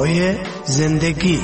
برای زندگی.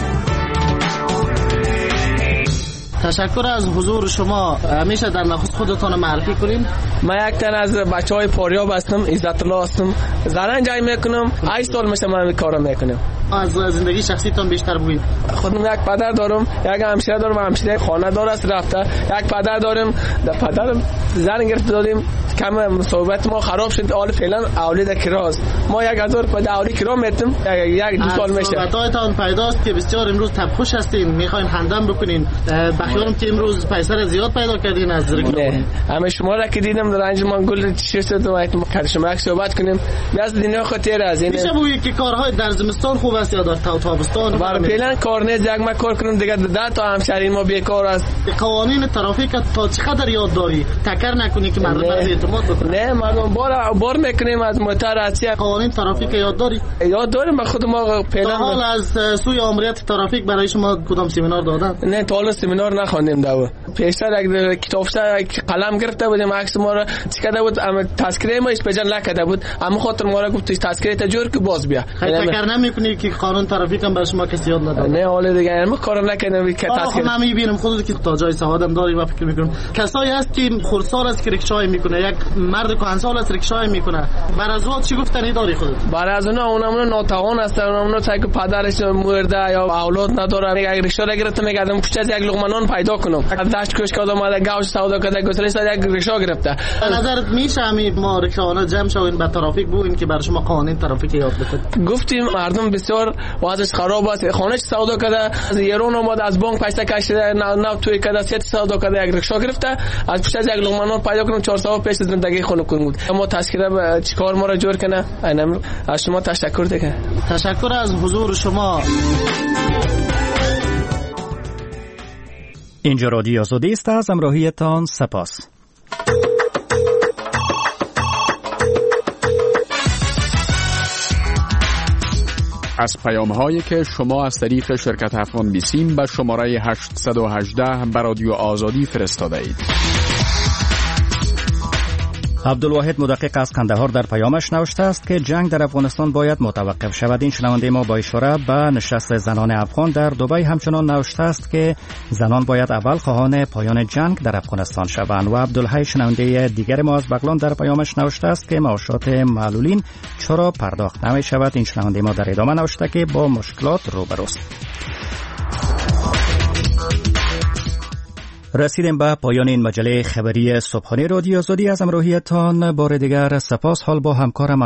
تشکر از حضور شما. همیشه در نخست خودتان معرفی کنین. من یک تن از بچهای فاریاب هستم، عزت الله هستم. زرنجای میکنم. 8 سال میشه من این کارو میکنم. از زندگی شخصیتان بیشتر بگوین. خودم یک پدر دارم، یک همسر دارم، همسر خانه دار است رفته. یک پدر دارم، پدرم زن گرفت دادیم. کم صحبت ما خراب شد. حال فعلا اولاد کراست. ما 1000 پد اولی کرا میتم. یک 2 سال میشه. صحبتاتون پیداست که بسیار امروز تبخوش هستین، میخواین خندم بکنین. بخیرم که امروز پیسر زیاد پیدا کردین از نه. همه شما را که دیدم در انجمن گل تیشرت دادم که شما یک صحبت کنیم. بیاز دنیا خاطر از این. میشه بگی که کارهای در زمستان خوب است یا در تابستان؟ برای فعلا کار نیست. یک ما کار کنم دیگه 10 تا همشهری ما بیکار است. قوانین ترافیک تا چقدر یاد داری؟ تکر نکنی که مردم از اعتماد بکنن. نه مردم بار میکنیم از موتور از قوانین ترافیک یاد داری؟ یاد داریم. خود ما فعلا حال از سوی امنیت ترافیک برای شما کدام سمینار دادن؟ نه تا حالا سمینار نخواندیم داو. پیشتر یک کتابچه قلم گرفته بودیم عکس ما را چیکاده بود، اما تذکره ما اسپجن نکرده بود. اما خاطر ما را گفت تذکره تا جور که باز بیا. فکر نمیکنی که قانون ترافیک هم برای شما کسی یاد نداد؟ نه حالا دیگه ما کار نکنیم که تذکره. من میبینم خودت که تا جای سوادم داری و فکر میکنم کسایی هست که خردسال است که ریکشای میکنه، یک مرد کهنسال است ریکشای میکنه. بر از اون چی گفتنی داری خودت؟ بر از اونها ناتوان هستن، اونها تا که پدرش مرده یا اولاد نداره، یک ریکشا را گرفته میگردم کوچه از یک لقمه نان پیدا کنم. از دشت کوشک آدم اومده گاوش سودا کرده گسلش یک ریکشا گرفته. به نظرت میشه همین ما ریکشاونا جمع شوین به ترافیک بگوین که برای شما قوانین ترافیک یاد بدید؟ گفتیم مردم بسیار وضعش خراب است، خانه‌اش سودا کرده، از ایران اومد از بانک پیسه کشیده، نه توی کرده، سیت سودا کرده، یک ریکشا گرفته، از کوچه از یک لقمه نان پیدا کنم 400 پیش زندگی خونه کنم. اما تذکره چیکار ما را جور کنه؟ اینم از شما تشکر دیگه. تشکر از حضور شما. اینجا رادیو آزادی است. از همراهیتان سپاس. از پیام‌هایی که شما از طریق شرکت افغان بیسیم به شماره 818 به رادیو آزادی فرستاده اید. عبدالواحد مدقق از قندهار در پیامش نوشته است که جنگ در افغانستان باید متوقف شود. این شنونده ما با اشاره به نشست زنان افغان در دبی همچنان نوشته است که زنان باید اول خواهان پایان جنگ در افغانستان شوند. و عبدالحی شنونده دیگر ما از بغلان در پیامش نوشته است که معاشات معلولین چرا پرداخت نمی شود. این شنونده ما در ادامه نوشته که با مشکلات روبروست. رسیدیم به پایان این مجله خبری صبحانه رادیو آزادی. از همراهیتان بار دیگر سپاس. حال با همکارم